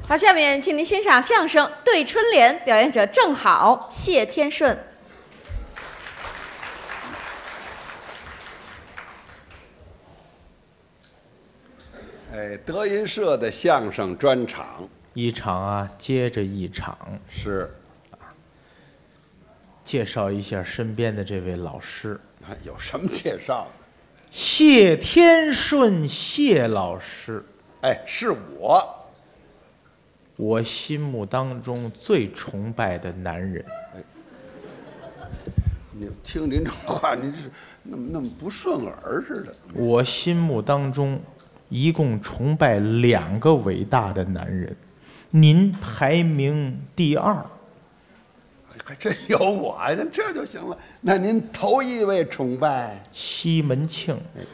好，下面请您欣赏相声《对春联》，表演者郑好、谢天顺。 德云社的相声专场， 一场啊接着一场， 是介绍一下身边的这位老师， 有什么介绍的？ 谢天顺谢老师， 是我心目当中最崇拜的男人。 你听您这话，您是那么不顺耳似的。 我心目当中一共崇拜2个伟大的男人，您排名第2。 还真有我呀，那这就行了。那您头一位崇拜西门庆。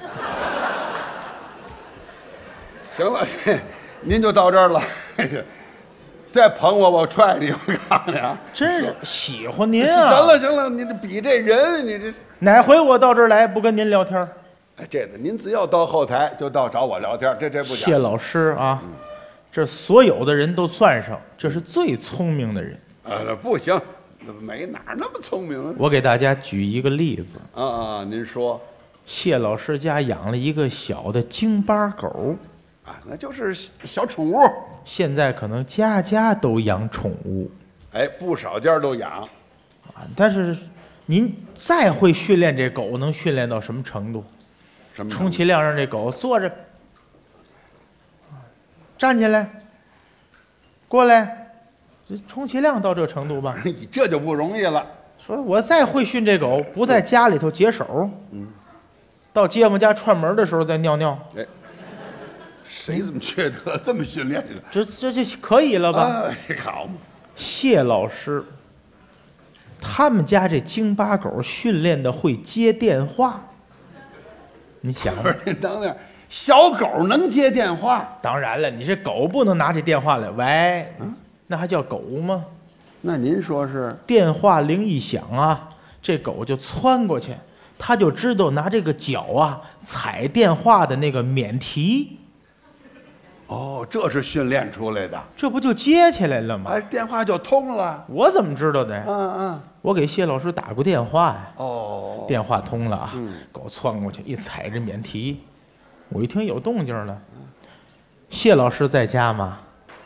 行了，您就到这儿了。再捧我，我踹你！我告诉你啊， 真是喜欢您啊！ 行了，你这比这人，你这哪回我到这儿来不跟您聊天？ 这个您只要到后台就到找我聊天，这不假。 谢老师啊，这所有的人都算上，这是最聪明的人。 不行，没哪那么聪明。 我给大家举一个例子。 您说。 谢老师家养了一个小的京巴狗。 那就是小宠物。 现在可能家家都养宠物。 不少家都养。 但是您再会训练这狗，能训练到什么程度？充其量让这狗坐着，站起来，过来，充其量到这程度吧。 这就不容易了。 说我再会训这狗，不在家里头解手，到街坊家串门的时候再尿尿。 谁这么缺德，这么训练的？ 这就可以了吧？ 好嘛。 谢老师，他们家这京巴狗训练的会接电话。你想， 您等等，小狗能接电话？ 当然了，你这狗不能拿这电话来，喂，那还叫狗吗？ 那您说是？ 电话铃一响啊，这狗就窜过去，它就知道拿这个脚啊踩电话的那个免提。 这是训练出来的， 这不就接起来了吗？ 电话就通了。 我怎么知道的？我给谢老师打过电话呀。电话通了啊，狗窜过去一踩着免提，我一听有动静了。谢老师在家吗？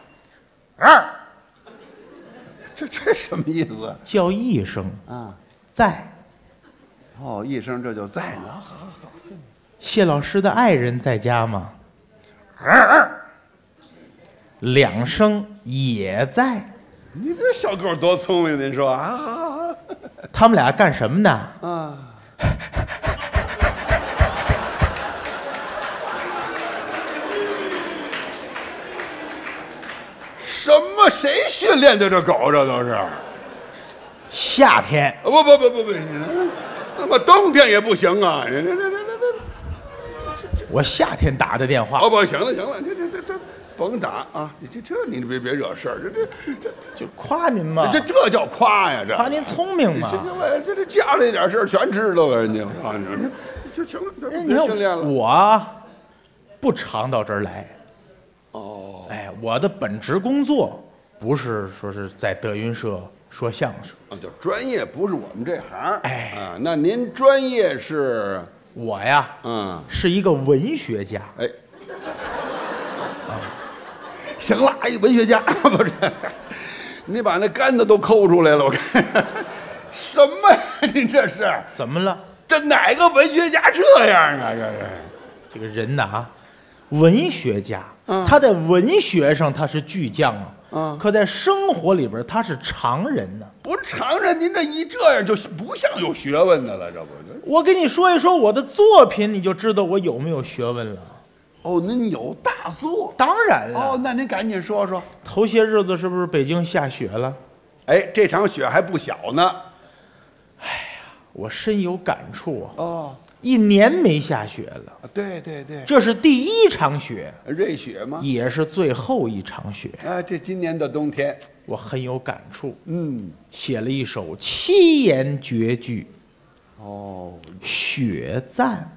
这什么意思？ 叫一声在。 一声这就在呢。好。 谢老师的爱人在家吗？2声也在。 你这小狗多聪明，您说啊？ 他们俩干什么呢？ 什么？谁训练的这狗？这都是夏天。 不，那么冬天也不行啊！ 我夏天打的电话。 不，行了，这甭打啊！你别惹事儿，这就夸您嘛。 这叫夸呀！这夸您聪明嘛。 行了，这家里点事儿全知道了，人家就行了，别训练了。 我不常到这儿来。我的本职工作不是说是在德云社说相声。 就专业不是我们这行。那您专业是？ 我呀，是一个文学家。 行了，文学家不是？你把那杆子都抠出来了，我看。什么呀？您这是怎么了？ 这哪个文学家这样啊？ 这个人呐，文学家，他在文学上他是巨匠啊，可在生活里边他是常人呢。 不是常人，您这样就不像有学问的了，这不？ 我跟你说一说我的作品，你就知道我有没有学问了。 您有大作？ 当然了。 那您赶紧说说。 头些日子是不是北京下雪了？ 这场雪还不小呢。 我深有感触啊。1年没下雪了。 对， 这是第1场雪。 瑞雪吗？ 也是最后1场雪。 这今年的冬天， 我很有感触。写了一首7言绝句。雪赞。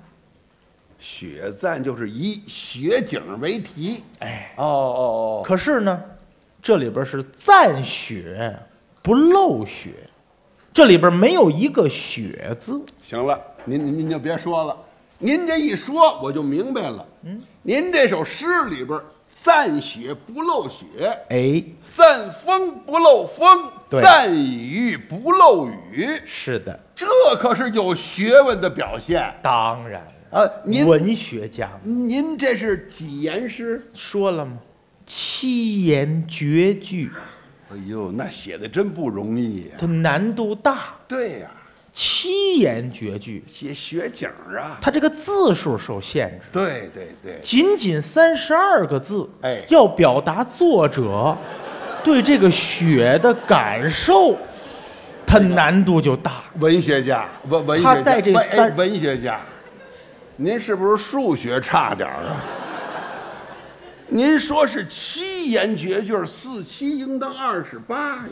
雪赞就是以雪景为题。 可是呢， 这里边是暂雪不漏雪，这里边没有一个雪字。 行了，您就别说了，您这一说我就明白了。您这首诗里边暂雪不漏雪， 哎， 暂风不漏风， 对暂雨不漏雨。 是的， 这可是有学问的表现。 当然啊， 文学家您这是几言诗？ 说了吗？7言绝句。 哎呦，那写的真不容易呀。 它难度大。 对呀 ，7言绝句， 写雪景啊。 它这个字数受限制。 对对对， 仅仅32个字， 哎， 要表达作者对这个雪的感受，它难度就大。 文学家，文学家， 他在这文学家，您是不是数学差点啊？您说是7言绝句，4、7应当28呀。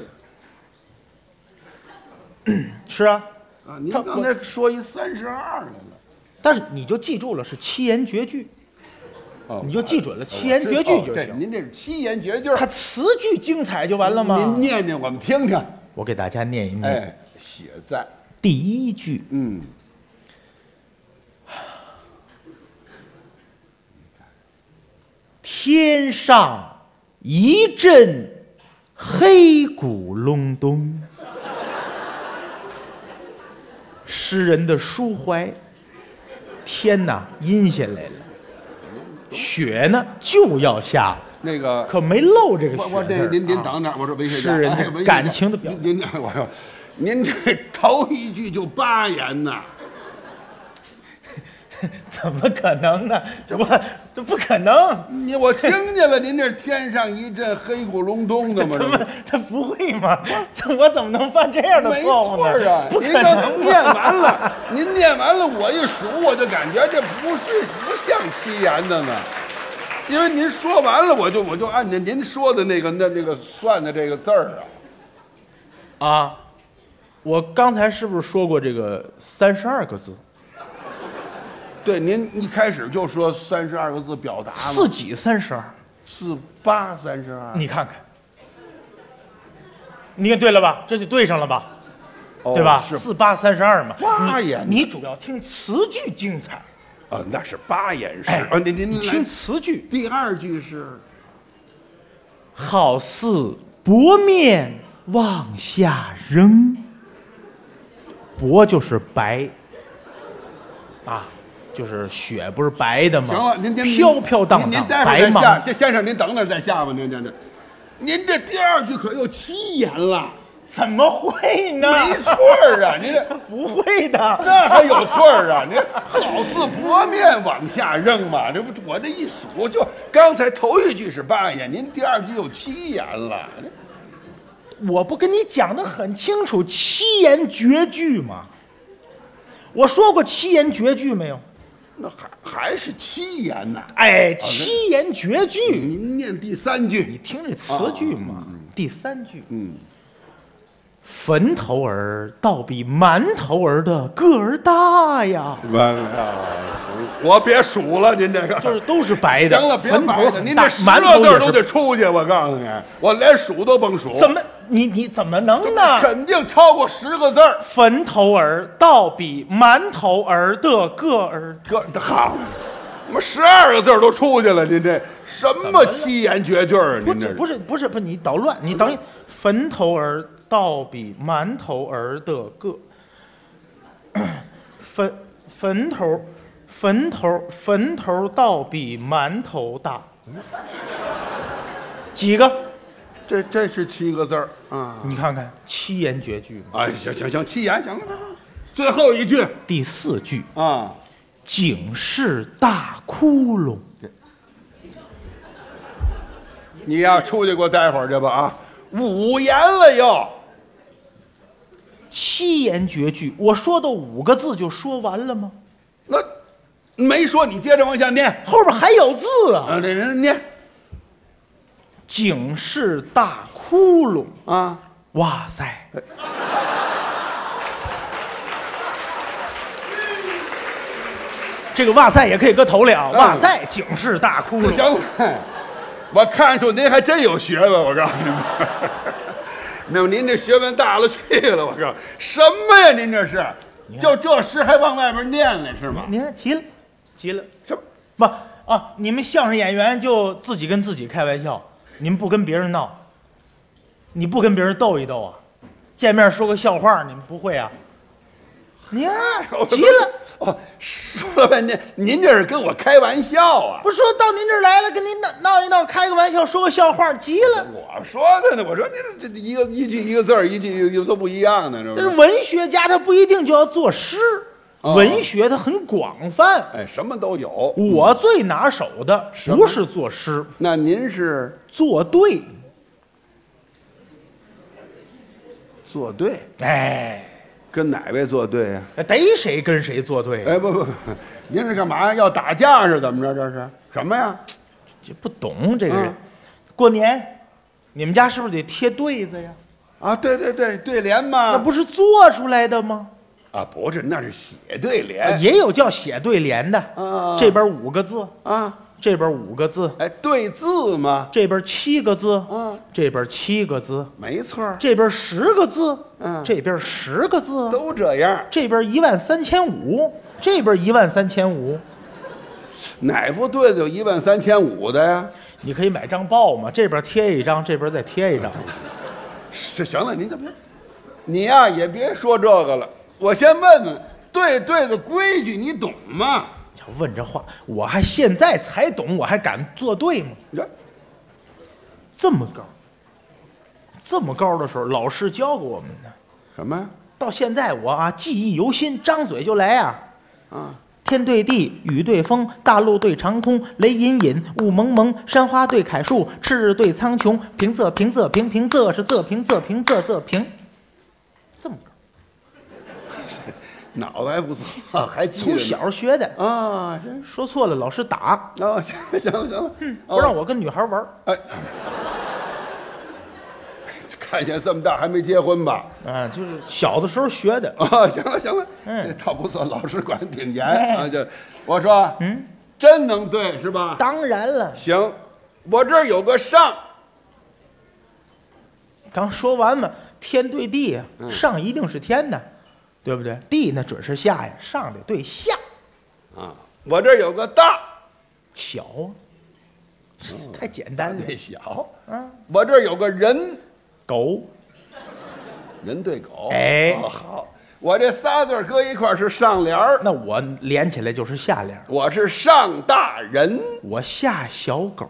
是啊， 啊，您刚才说一32来了， 但是你就记住了是7言绝句， 哦， 你就记准了7言绝句就行。 您这是7言绝句， 它词句精彩就完了吗？ 您念念我们听听。 我给大家念一念。 哎，写在第一句，天上一阵黑鼓隆咚，诗人的抒怀。天哪，阴下来了，雪呢就要下了， 那个可没漏这个雪字。 我这您等着，我说文学家， 诗人的感情的表现。 您我说，您这头一句就8言呐。 怎么可能呢？这不可能！ 我听见了，您这天上一阵黑鼓隆咚的嘛， 他不会吗？我怎么能犯这样的错误呢？ 没错啊， 不可能！ 您念完了，您念完了，我一数，我就感觉这不像7言的呢，因为您说完了，我就按照您说的那个算的这个字儿啊。 啊，我刚才是不是说过这个32个字？ 对，您一开始就说32个字表达 4几32，4、 8、32。 你看看，你看对了吧？这就对上了吧？ 哦、 对吧是 ？4、8、32嘛。 8言， 你主要听词句精彩。 那是8言诗。 哎， 您听词句。 第2句是好似薄面往下扔，薄就是白啊。就是雪不是白的吗？ 行了，您飘飘荡荡， 您待会儿再下，先生您等等再下吧，您这第2句可有7言了， 怎么会呢？ 没错啊，您这不会的， 那还有错啊？您好似薄面往下扔嘛，这不我这一数，就刚才头一句是8言，您第2句有7言了， 我不跟你讲得很清楚7言绝句吗？我说过7言绝句没有？ 那还是7言呢？ 哎，7言绝句。 您念第3句， 你听这词句嘛。第3句，坟头儿倒比馒头儿的个儿大呀。 完了，我别数了，您这个就是都是白的。 行了，别白的，您这馒 10个字都得出去，我告诉你，我连数都甭数。 怎么你怎么能呢？ 肯定超过10个字。 坟头儿倒比馒头儿的个儿好，怎么12个字都出去了？您这什么7言绝句啊？您这不是，你捣乱，你等一，坟头儿倒比馒头儿的个，坟头倒比馒头大，几个？ 这是7个字啊！ 你看看7言绝句。 哎，行，7言行了。最后一句， 第4句啊， 警示大窟窿。 你呀，出去给我待会儿去吧啊！5言了又。 7言绝句，我说的5个字就说完了吗？ 那没说，你接着往下念， 后边还有字啊！ 这人念。 警示大窟窿啊！ 哇塞！这个哇塞也可以搁头里啊！哇塞，警示大窟窿。 行了， 我看出您还真有学问，我告诉你们。那么您这学问大了去了，我告诉你，什么呀？您这是，就这诗还往外边念来是吗？ 您看急了，急了， 什么？ 不啊？你们相声演员就自己跟自己开玩笑，你们不跟别人闹，你不跟别人斗一斗啊？见面说个笑话，你们不会啊？您急了。 哦，说了半天，您这是跟我开玩笑啊？ 不是说到您这儿来了，跟您闹一闹，开个玩笑，说个笑话，急了。 我说的呢，我说您这一句一个字儿，一句都不一样呢， 这是文学家，他不一定就要作诗，文学它很广泛， 哎，什么都有。 我最拿手的不是作诗， 那您是作对。 作对？ 哎， 跟哪位作对呀？ 逮谁跟谁作对？ 哎，不，您是干嘛呀？要打架是怎么着？这是什么呀？ 这不懂这个人。过年，你们家是不是得贴对子呀？ 啊，对，对联嘛。 那不是做出来的吗？ 啊，不是，那是写对联。 也有叫写对联的。这边5个字啊， 这边5个字。 哎，对字嘛。 这边7个字。这边7个字。 没错。 这边10个字。这边10个字。 都这样。 这边13500，这边13500。 哪副对子有13500的呀？ 你可以买张报嘛，这边贴一张，这边再贴一张。 是，行了，您这别，你呀也别说这个了。我先问问，对的规矩你懂吗？ 就问这话，我还现在才懂，我还敢作对吗？这么高的时候，老师教给我们的。 什么呀？ 到现在我记忆犹新，张嘴就来啊！天对地，雨对风，大陆对长空，雷隐隐，雾蒙蒙，山花对楷树，赤日对苍穹，平仄平仄平平仄是仄平仄平仄仄平，这么高， 脑子还不错，还记得从小学的啊。 说错了老师打。 哦，行了， 不让我跟女孩玩。 哎，看起来这么大还没结婚吧？ 就是小的时候学的。 行了，这倒不错，老师管得挺严啊。就我说，真能对是吧？ 当然了。 行，我这儿有个上。 刚说完嘛，天对地呀，上一定是天的，对不对？地呢准是下呀，上得对下。 我这儿有个大， 小啊，太简单了。 小。我这儿有个人。 狗， 人对狗。 哎， 好，我这仨字搁一块是上联儿， 那我连起来就是下联。 我是上大人， 我下小狗。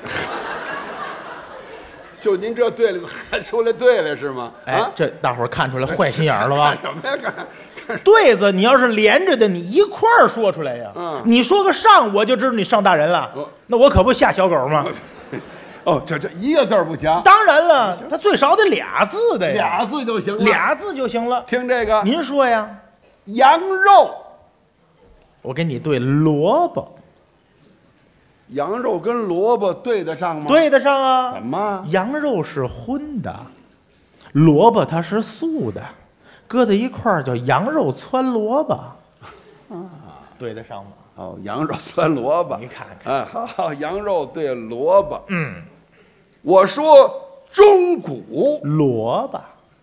就您这对了，看出来对了是吗？ 这大伙儿看出来坏心眼了吧？ 看什么呀？看对子，你要是连着的，你一块儿说出来呀。你说个上，我就知道你上大人了。那我可不下小狗吗？ 这一个字儿不行。 当然了，他最少得俩字的呀。 俩字就行了。 俩字就行了。 听这个， 您说呀。 羊肉， 我给你对萝卜。 羊肉跟萝卜对得上吗？ 对得上啊。 怎么？ 羊肉是荤的，萝卜它是素的，搁在一块儿叫羊肉汆萝卜。对得上吗？ 羊肉汆萝卜， 你看看。 好，羊肉对萝卜。我说钟鼓萝卜。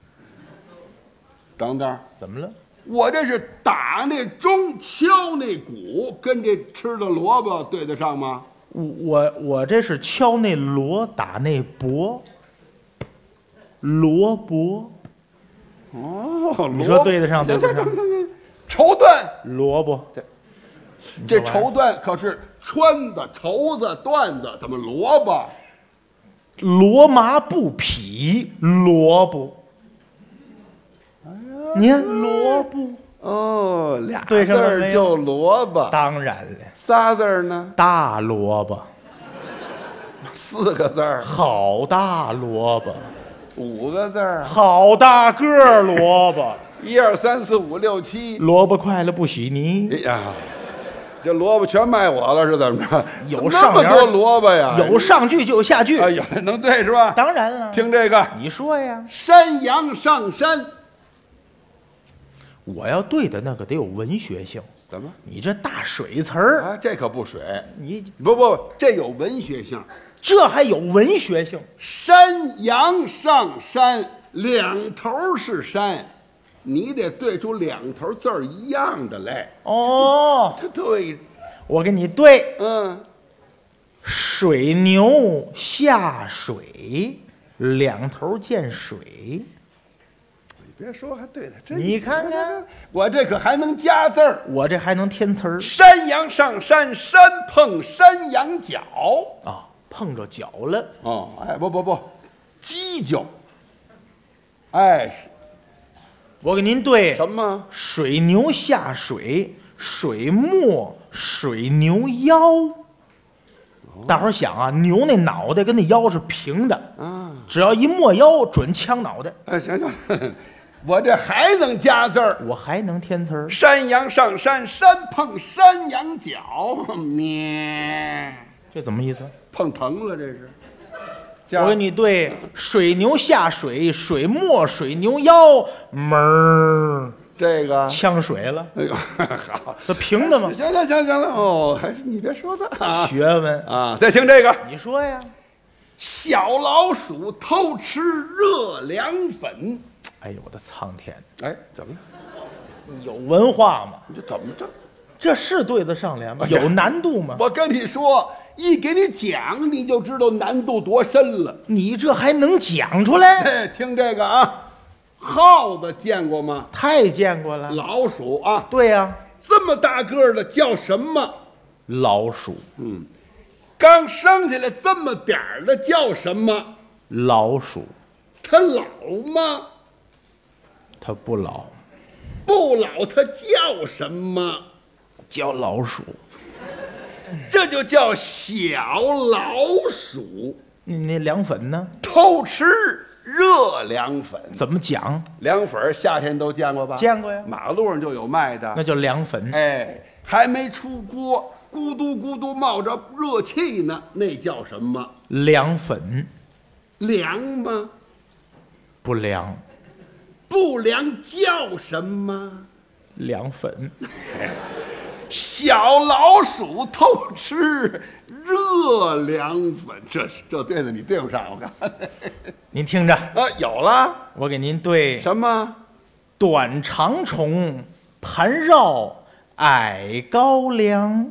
等等， 怎么了？ 我这是打那钟，敲那鼓，跟这吃的萝卜对得上吗？ 我这是敲那锣，打那钹，萝卜。你说对得上对不上？ 绸缎， 萝卜。 这绸缎可是穿的，绸子、缎子，怎么萝卜？ 罗麻布匹，萝卜。你看萝卜。 俩字儿就萝卜。 当然了。 仨字儿呢？ 大萝卜。 4个字儿。 好大萝卜。 5个字儿。 好大个儿萝卜。 1、2、3、4、5、6、7。 萝卜快了不洗泥。 哎呀，这萝卜全卖我了是怎么着？ 有那么多萝卜呀？ 有上句就有下句。 哎呀，能对是吧？ 当然了。 听这个， 你说呀。 山羊上山。 我要对的那个得有文学性。 怎么？ 你这大水词儿这可不水。 你不，这有文学性。 这还有文学性。 山羊上山，两头是山，你得对出两头字儿一样的来。 哦， 这对， 我给你对， 嗯， 水牛下水，两头见水。 你别说，还对的，真你看看， 我这可还能加字儿。 我这还能添词儿山羊上山，山碰山羊角。 啊，碰着脚了。 哦，哎，不，犄角。哎， 我给您对什么？ 水牛下水，水没水牛腰。大伙儿想啊，牛那脑袋跟那腰是平的啊， 只要一没腰，准呛脑袋。 哎，行，我这还能加字儿。 我还能添词儿。 山羊上山，山碰山羊角，咩， 这怎么意思？ 碰疼了这是。 我给你对水牛下水，水没水牛腰，门儿这个呛水了。 哎呦，好， 这平的吗？ 行了，哦，还是你别说的啊， 学问啊，再听这个， 你说呀。 小老鼠偷吃热凉粉。 哎呦我的苍天！ 哎，怎么了？ 你有文化吗？ 你这怎么着？ 这是对得上联吗？有难度吗？ 我跟你说，一给你讲，你就知道难度多深了。 你这还能讲出来？ 哎，听这个啊，耗子见过吗？ 太见过了。 老鼠啊， 对呀， 这么大个儿的叫什么？ 老鼠。 刚生下来这么点儿的叫什么？ 老鼠。 它老吗？ 它不老。 不老，它叫什么？ 叫老鼠。 这就叫小老鼠。 你那凉粉呢？ 偷吃热凉粉。 怎么讲？ 凉粉夏天都见过吧？ 见过呀。 马路上就有卖的， 那叫凉粉。 哎，还没出锅，咕嘟咕嘟冒着热气呢，那叫什么？ 凉粉。 凉吗？ 不凉。 不凉叫什么？ 凉粉。 小老鼠偷吃热凉粉，这对子你对不上，我看。 您听着啊，有了， 我给您对什么？ 短长虫盘绕矮高粱。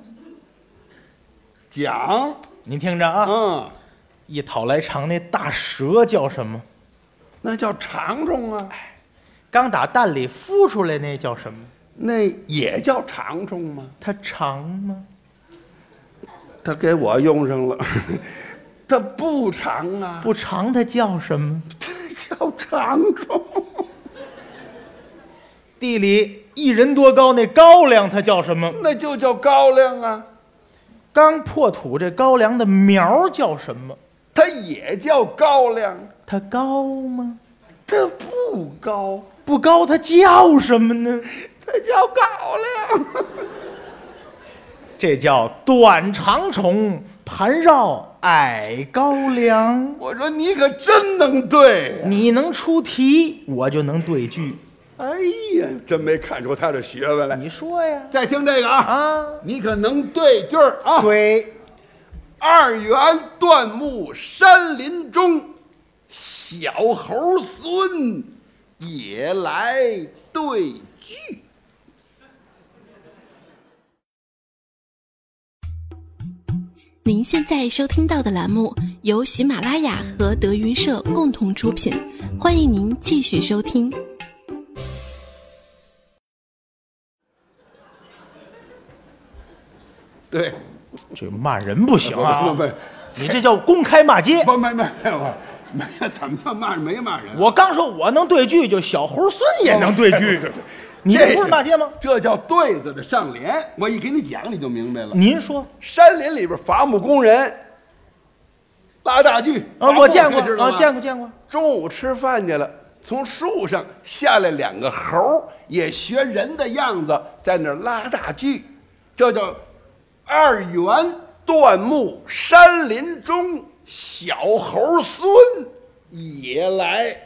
讲， 您听着啊，一讨来长那大蛇叫什么？ 那叫长虫啊。 刚打蛋里孵出来那叫什么？ 那也叫长虫吗？ 它长吗？ 他给我用上了，它不长啊。 不长，它叫什么？ 它叫长虫。 地里1人多高那高粱，它叫什么？ 那就叫高粱啊。 刚破土这高粱的苗叫什么？ 它也叫高粱。 它高吗？ 它不高。 不高，它叫什么呢？ 它叫高粱。 这叫短长虫盘绕矮高粱。 我说你可真能对， 你能出题，我就能对句。 哎呀，真没看出他的学问来。 你说呀。 再听这个啊，你可能对句儿啊。 对。 2元断木山林中，小猴孙也来对句。 您现在收听到的栏目由喜马拉雅和德云社共同出品，欢迎您继续收听。 对， 这骂人不行啊！ 不， 你这叫公开骂街。 不，没，怎么叫骂人？没骂人。 我刚说我能对句，就小猴孙也能对句。你这不是骂街吗？ 这叫对子的上联。我一给你讲，你就明白了。 您说， 山林里边伐木工人拉大锯啊，我见过啊， 见过。 中午吃饭去了，从树上下来2个猴，也学人的样子，在那儿拉大锯。这叫2元断木山林中，小猴孙也来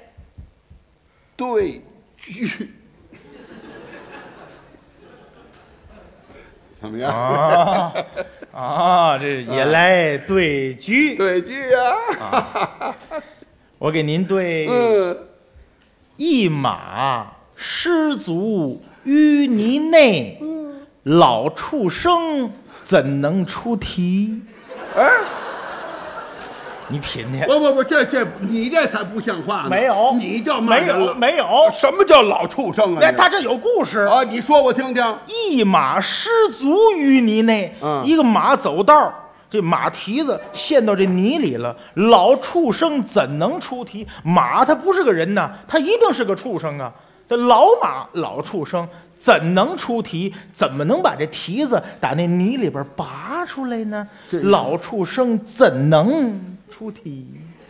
对句。 怎么样？ 这也来对句。 对句啊！ 我给您对。一马失足淤泥内，老畜生怎能出题？ 哎。 你品去！ 不，这你这才不像话呢！ 没有， 你叫骂人了？ 没有。 什么叫老畜生啊？ 他这有故事啊！你说我听听。 一马失足淤泥内，一个马走道，这马蹄子陷到这泥里了，老畜生怎能出题？马它不是个人呐，它一定是个畜生啊！这老马老畜生怎能出题？怎么能把这蹄子打那泥里边拔出来呢？老畜生怎能出题？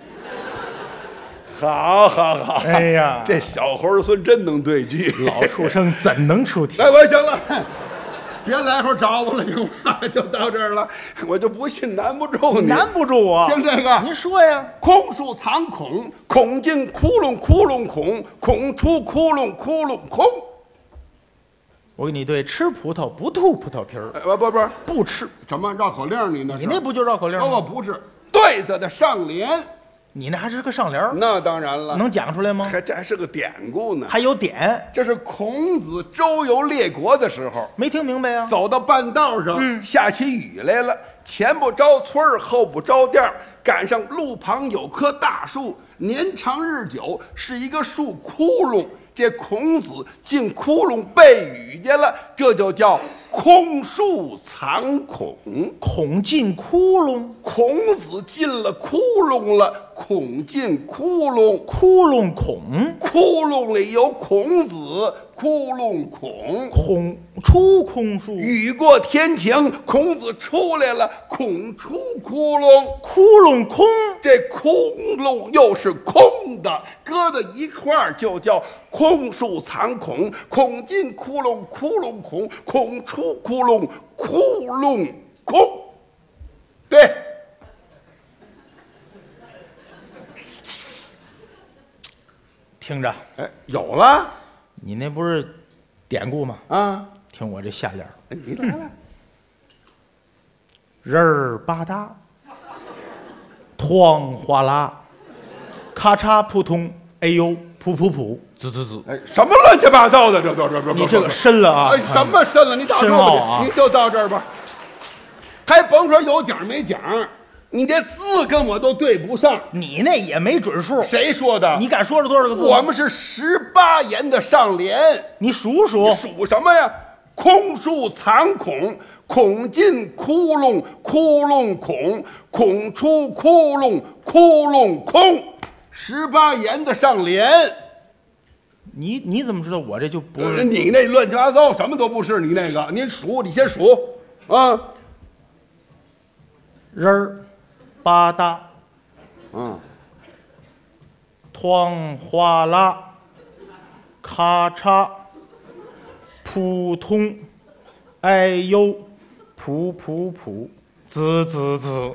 好， 哎呀， 这小猴孙真能对句。 老畜生怎能出题？ 哎，我行了，别来回找我了，行吗？就到这儿了，我就不信难不住你。 难不住我。 听这个， 您说呀。 空树藏孔，孔进窟窿，窟窿孔，孔出窟窿，窟窿空。 我给你对，吃葡萄不吐葡萄皮儿。不吃什么绕口令？你那不就绕口令吗？ 我不是对子的上联。 你那还是个上联？ 那当然了。 能讲出来吗？ 这还是个典故呢。 还有典？ 这是孔子周游列国的时候。 没听明白呀？ 走到半道上，下起雨来了，前不着村后不着店，赶上路旁有棵大树，年长日久，是一个树窟窿。这孔子进窟窿避雨去了，这就叫空树藏孔。 孔进窟窿， 孔子进了窟窿了，孔进窟窿， 窟窿孔， 窟窿里有孔子，窟窿孔， 孔出空树。 雨过天晴，孔子出来了，孔出窟窿， 窟窿空。 这窟窿又是空的，搁到一块儿就叫空树藏孔。孔进窟窿，窟窿孔；孔出窟窿，窟窿空。对。 听着， 哎，有了。 你那不是典故吗？ 啊， 听我这下联。 你来了。 人儿吧嗒，哐哗啦，咔嚓扑通，哎呦噗噗噗，滋滋滋。 哎，什么乱七八糟的？这， 你这个深了啊！ 哎，什么深了？你到这儿吧，你就到这儿吧，还甭说有奖没奖。你这字跟我都对不上， 你那也没准数。 谁说的？ 你敢说了多少个字？ 我们是18言的上联， 你数数。 数什么呀？空树藏孔，孔进窟窿，窟窿孔；孔出窟窿，窟窿空。18言的上联。 你怎么知道我这就不是？ 你那乱七八糟，什么都不是。你那个，你数，你先数啊。 人儿吧嗒，哐哗啦，咔嚓，扑通，哎呦，噗噗噗，滋滋滋。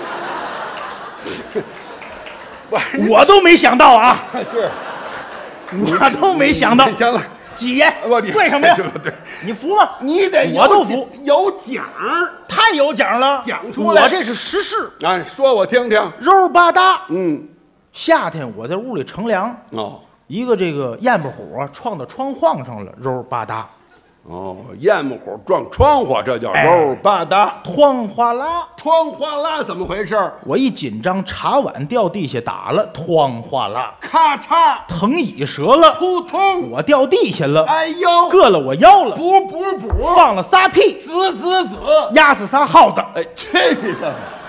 我都没想到啊！ 是， 我都没想到。 行了， 几爷，对什么呀？ 对， 你服吗？ 你得， 我都服。 有奖， 太有奖了， 讲出来。 我这是实事。 哎，说我听听。 肉吧嗒，夏天我在屋里乘凉，一个这个燕子虎啊撞到窗框上了，肉吧嗒。 燕子虎撞窗户，这叫肉吧嗒。 哐哗啦， 哐哗啦，怎么回事？ 我一紧张，茶碗掉地下打了，哐哗啦， 咔嚓， 藤椅折了， 扑通， 我掉地下了， 哎呦， 硌了我腰了， 补， 放了仨屁， 滋， 压死仨耗子。 哎，这个。